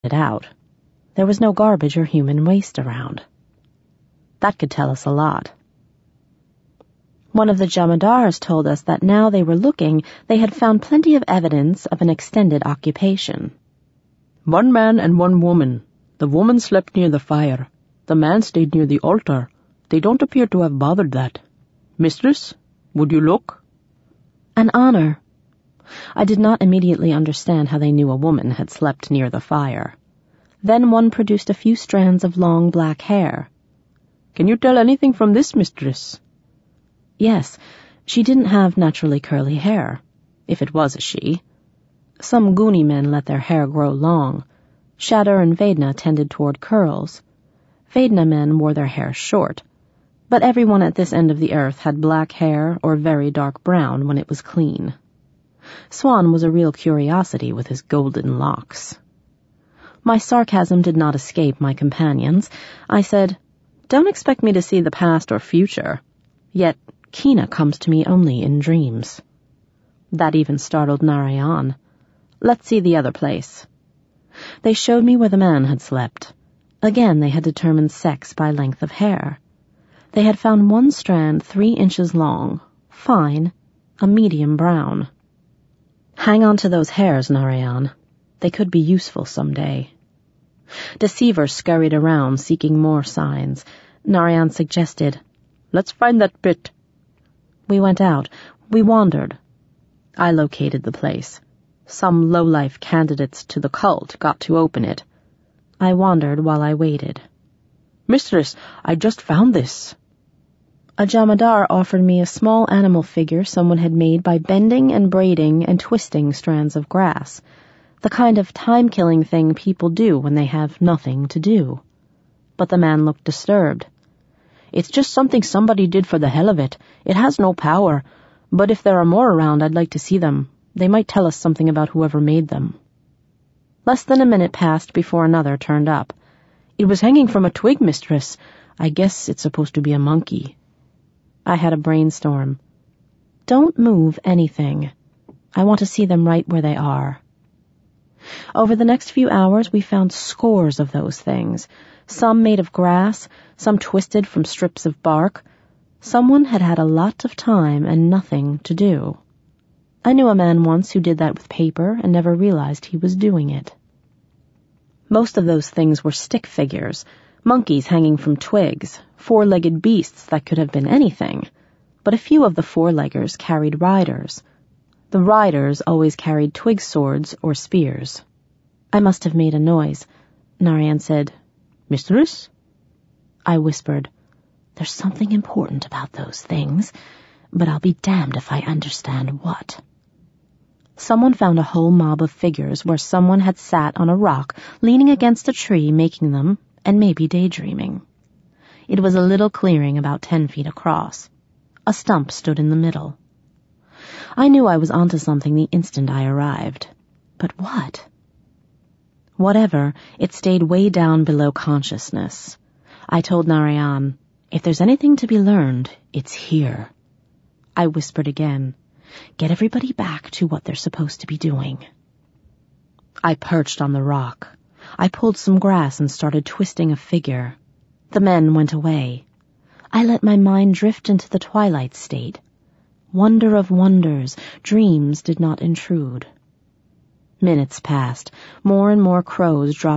it out. There was no garbage or human waste around. That could tell us a lot. One of the jamadars told us that now they were looking, they had found plenty of evidence of an extended occupation. One man and one woman. The woman slept near the fire. The man stayed near the altar. They don't appear to have bothered that. Mistress, would you look? An honor. I did not immediately understand how they knew a woman had slept near the fire. Then one produced a few strands of long black hair. Can you tell anything from this, mistress? Yes, she didn't have naturally curly hair, if it was a she. Some Goonie men let their hair grow long. Shadar and Vedna tended toward curls. Vedna men wore their hair short, but everyone at this end of the earth had black hair or very dark brown when it was clean. Swan was a real curiosity with his golden locks. My sarcasm did not escape my companions. I said, "Don't expect me to see the past or future. Yet Kina comes to me only in dreams." That even startled Narayan. "Let's see the other place." They showed me where the man had slept. Again they had determined sex by length of hair. They had found one strand 3 inches long, fine, a medium brown. "Hang on to those hairs, Narayan. They could be useful someday." Deceiver scurried around seeking more signs. Narayan suggested, "Let's find that pit." We went out. We wandered. I located the place. Some low-life candidates to the cult got to open it. I wandered while I waited. "Mistress, I just found this." A jamadar offered me a small animal figure someone had made by bending and braiding and twisting strands of grass, the kind of time-killing thing people do when they have nothing to do. But the man looked disturbed. "It's just something somebody did for the hell of it. It has no power. But if there are more around, I'd like to see them. They might tell us something about whoever made them." Less than a minute passed before another turned up. "It was hanging from a twig, mistress. I guess it's supposed to be a monkey." I had a brainstorm. Don't move anything. I want to see them right where they are. Over the next few hours, we found scores of those things, some made of grass, some twisted from strips of bark. Someone had had a lot of time and nothing to do. I knew a man once who did that with paper and never realized he was doing it. Most of those things were stick figures, monkeys hanging from twigs, 4-legged beasts that could have been anything, but a few of the 4-leggers carried riders. The riders always carried twig swords or spears. I must have made a noise. Narayan said, "Mistress?" I whispered, "There's something important about those things, but I'll be damned if I understand what." Someone found a whole mob of figures where someone had sat on a rock, leaning against a tree, making them, and maybe daydreaming. It was a little clearing about 10 feet across. A stump stood in the middle. I knew I was onto something the instant I arrived. But what? Whatever, it stayed way down below consciousness. I told Narayan, "If there's anything to be learned, it's here." I whispered again, "Get everybody back to what they're supposed to be doing." I perched on the rock. I pulled some grass and started twisting a figure. The men went away. I let my mind drift into the twilight state. Wonder of wonders, dreams did not intrude. Minutes passed. More and more crows dropped